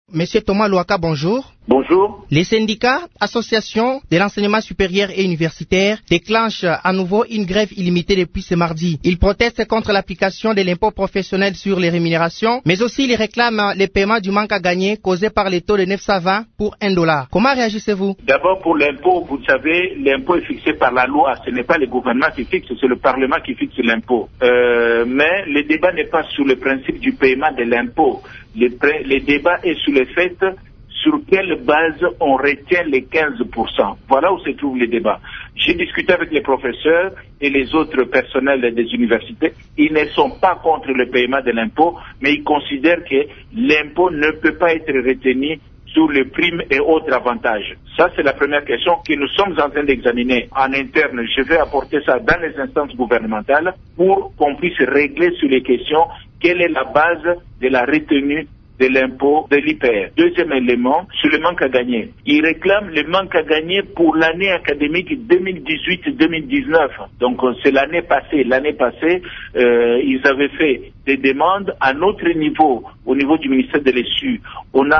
Monsieur Thomas Louaka, bonjour. Bonjour. Les syndicats, associations de l'enseignement supérieur et universitaire déclenchent à nouveau une grève illimitée depuis ce mardi. Ils protestent contre l'application de l'impôt professionnel sur les rémunérations, mais aussi ils réclament le paiement du manque à gagner causé par les taux de 920 pour $1. Comment réagissez-vous? D'abord, pour l'impôt, vous savez, l'impôt est fixé par la loi. Ce n'est pas le gouvernement qui fixe, c'est le Parlement qui fixe l'impôt. Mais le débat n'est pas sur le principe du paiement de l'impôt. Le débat est sur le fait sur quelle base on retient les 15%. Voilà où se trouve le débat. J'ai discuté avec les professeurs et les autres personnels des universités. Ils ne sont pas contre le paiement de l'impôt, mais ils considèrent que l'impôt ne peut pas être retenu sur les primes et autres avantages. Ça, c'est la première question que nous sommes en train d'examiner en interne. Je vais apporter ça dans les instances gouvernementales pour qu'on puisse régler sur les questions quelle est la base de la retenue de l'impôt de l'IPR. Deuxième élément, sur le manque à gagner. Ils réclament le manque à gagner pour l'année académique 2018-2019. Donc c'est l'année passée. L'année passée, ils avaient fait des demandes à notre niveau, au niveau du ministère de l'ESU. On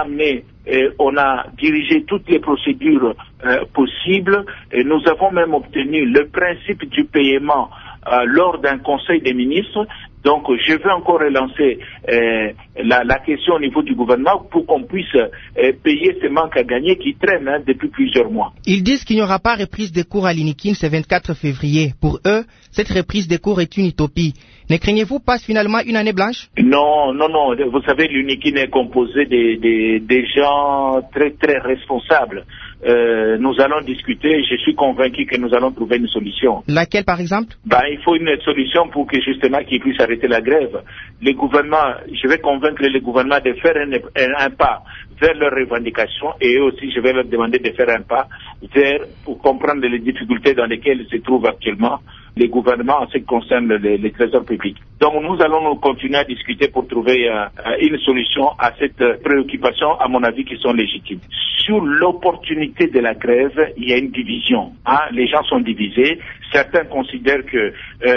a dirigé toutes les procédures possibles et nous avons même obtenu le principe du paiement lors d'un conseil des ministres. Donc, je veux encore relancer la question au niveau du gouvernement pour qu'on puisse payer ce manque à gagner qui traîne depuis plusieurs mois. Ils disent qu'il n'y aura pas reprise des cours à l'UNIKIN ce 24 février. Pour eux, cette reprise des cours est une utopie. Ne craignez-vous pas finalement une année blanche? Non. Vous savez, l'UNIKIN est composé des gens très, très responsables. Nous allons discuter. Je suis convaincu que nous allons trouver une solution. Laquelle, par exemple? Il faut une solution pour que justement qu'ils puissent arrêter la grève. Les gouvernements, je vais convaincre les gouvernements de faire un pas vers leurs revendications et eux aussi, je vais leur demander de faire un pas pour comprendre les difficultés dans lesquelles se trouvent actuellement les gouvernements en ce qui concerne les trésors publics. Donc nous allons continuer à discuter pour trouver une solution à cette préoccupation, à mon avis, qui sont légitimes. Sur l'opportunité de la grève, il y a une division. Les gens sont divisés. Certains considèrent que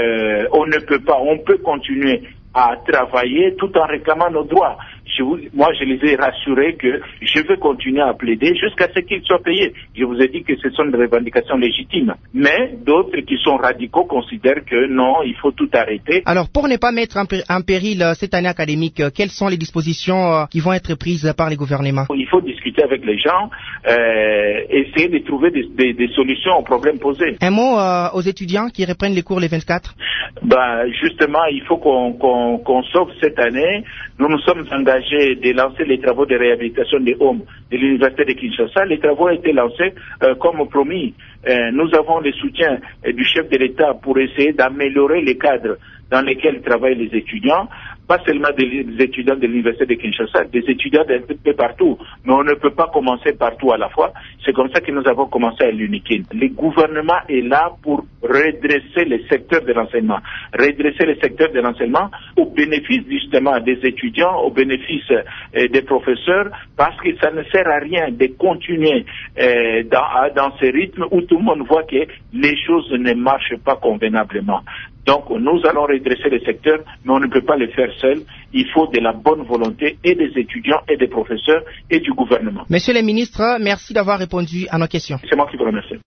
on peut continuer à travailler tout en réclamant nos droits. Moi, je les ai rassurés que je veux continuer à plaider jusqu'à ce qu'ils soient payés. Je vous ai dit que ce sont des revendications légitimes. Mais d'autres qui sont radicaux considèrent que non, il faut tout arrêter. Alors, pour ne pas mettre en péril cette année académique, quelles sont les dispositions qui vont être prises par les gouvernements? Il faut discuter avec les gens, essayer de trouver des solutions aux problèmes posés. Un mot aux étudiants qui reprennent les cours les 24? Justement, il faut qu'on sauve cette année. Nous nous sommes engagés de lancer les travaux de réhabilitation des Homes de l'Université de Kinshasa. Les travaux ont été lancés comme promis. Nous avons le soutien du chef de l'État pour essayer d'améliorer les cadres dans lesquels travaillent les étudiants, pas seulement des étudiants de l'Université de Kinshasa, des étudiants d'un peu partout. Mais on ne peut pas commencer partout à la fois. C'est comme ça que nous avons commencé à l'UNIKIN. Le gouvernement est là pour redresser le secteur de l'enseignement. Redresser le secteur de l'enseignement au bénéfice justement des étudiants, au bénéfice des professeurs, parce que ça ne sert à rien de continuer dans ce rythme où tout le monde voit que les choses ne marchent pas convenablement. Donc, nous allons redresser le secteur, mais on ne peut pas le faire seul. Il faut de la bonne volonté et des étudiants et des professeurs et du gouvernement. Monsieur le ministre, merci d'avoir répondu à nos questions. C'est moi qui vous remercie.